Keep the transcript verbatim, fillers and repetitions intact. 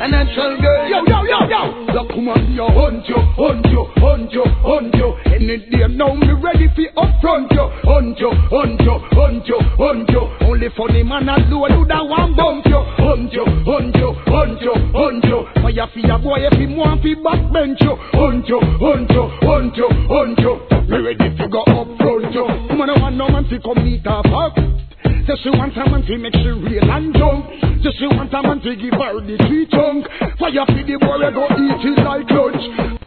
financial girl. Yo, yo, yo, yo. So come on, yo, hunt you, hunt you, hunt you, hunt you. Any day now me ready for upfront you. Hunt you, hunt you, hunt you, hunt you. Only funny man I do, I do that one bump you. Hunt you, hunt you, hunt you, hunt you. Fire for your boy if he want to backbench you. Hunt you, hunt you, hunt you, hunt you. Me ready to go upfront you. Come on, I want no man to come meet her up. So she want a man to make she real and jump. So she want a man to give her the sweet chunk. Fire for the boy, I go eat it like lunch.